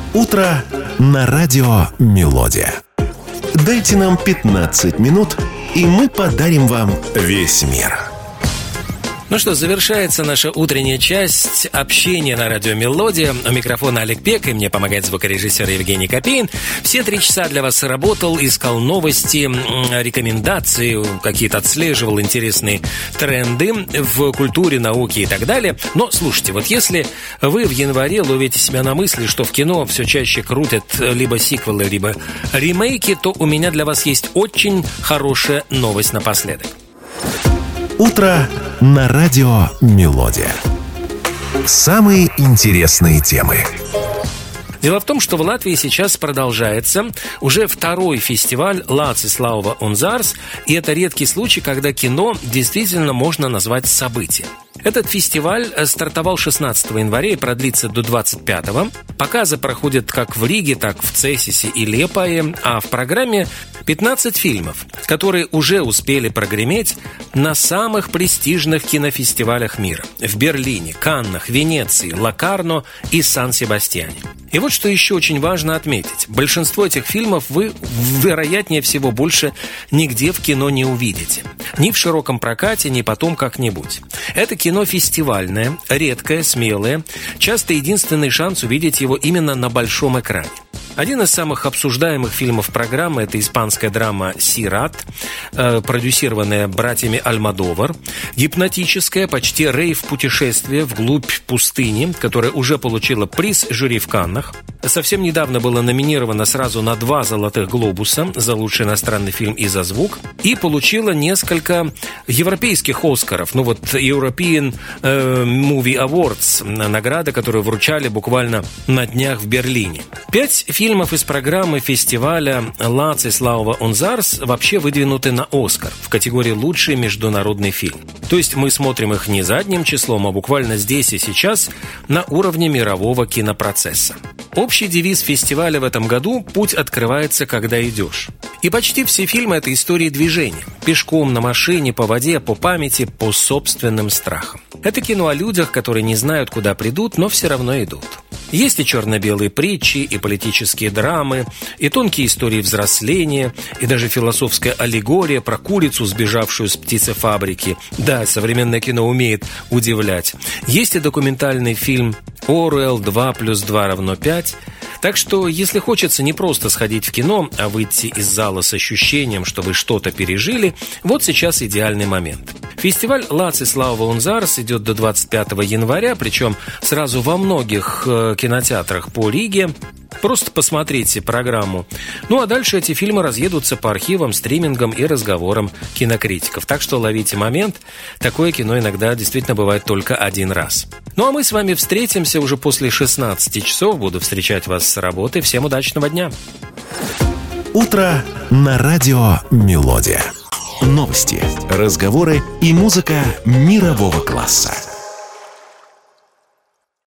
Утро на радио «Мелодия». Дайте нам 15 минут, и мы подарим вам весь мир. Ну что, завершается наша утренняя часть общения на радио «Мелодия». У микрофона Олег Пек, и мне помогает звукорежиссер Евгений Копейн. Все 3 часа для вас работал, искал новости, рекомендации, какие-то отслеживал интересные тренды в культуре, науке и так далее. Но, слушайте, вот если вы в январе ловите себя на мысли, что в кино все чаще крутят либо сиквелы, либо ремейки, то у меня для вас есть очень хорошая новость напоследок. Утро на радио «Мелодия». Самые интересные темы. Дело в том, что в Латвии сейчас продолжается уже 2-й фестиваль Лācis Slauva un Zars, и это редкий случай, когда кино действительно можно назвать событием. Этот фестиваль стартовал 16 января и продлится до 25-го. Показы проходят как в Риге, так в Цесисе и Лиепае, а в программе 15 фильмов, которые уже успели прогреметь на самых престижных кинофестивалях мира – в Берлине, Каннах, Венеции, Локарно и Сан-Себастьяне. И вот что еще очень важно отметить. Большинство этих фильмов вы, вероятнее всего, больше нигде в кино не увидите. Ни в широком прокате, ни потом как-нибудь. Это кино фестивальное, редкое, смелое. Часто единственный шанс увидеть его именно на большом экране. Один из самых обсуждаемых фильмов программы – это испанская драма «Сират», продюсированная братьями Альмодовар, гипнотическое, почти рейв-путешествие вглубь пустыни, которое уже получило приз жюри в Каннах. Совсем недавно было номинировано сразу на 2 «Золотых глобуса» за лучший иностранный фильм и за звук, и получило несколько европейских «Оскаров». Ну вот European Movie Awards, награда, которую вручали буквально на днях в Берлине. 5 фильмов из программы фестиваля Лācis Slauva un Zars вообще выдвинуты на «Оскар» в категории «Лучший международный фильм». То есть мы смотрим их не задним числом, а буквально здесь и сейчас на уровне мирового кинопроцесса. Общий девиз фестиваля в этом году «Путь открывается, когда идешь». И почти все фильмы – это истории движения. Пешком, на машине, по воде, по памяти, по собственным страхам. Это кино о людях, которые не знают, куда придут, но все равно идут. Есть и черно-белые притчи, и политические драмы, и тонкие истории взросления, и даже философская аллегория про курицу, сбежавшую с птицефабрики. Да, современное кино умеет удивлять. Есть и документальный фильм «Оруэлл 2+2 = 5». Так что, если хочется не просто сходить в кино, а выйти из зала с ощущением, что вы что-то пережили, вот сейчас идеальный момент. Фестиваль Лācis Slauva un Zars идет до 25 января, причем сразу во многих кинотеатрах по Риге. Просто посмотрите программу. Ну а дальше эти фильмы разъедутся по архивам, стримингам и разговорам кинокритиков. Так что ловите момент. Такое кино иногда действительно бывает только один раз. Ну а мы с вами встретимся уже после 16 часов. Буду встречать вас с работы. Всем удачного дня. Утро на радио «Мелодия». Новости, разговоры и музыка мирового класса.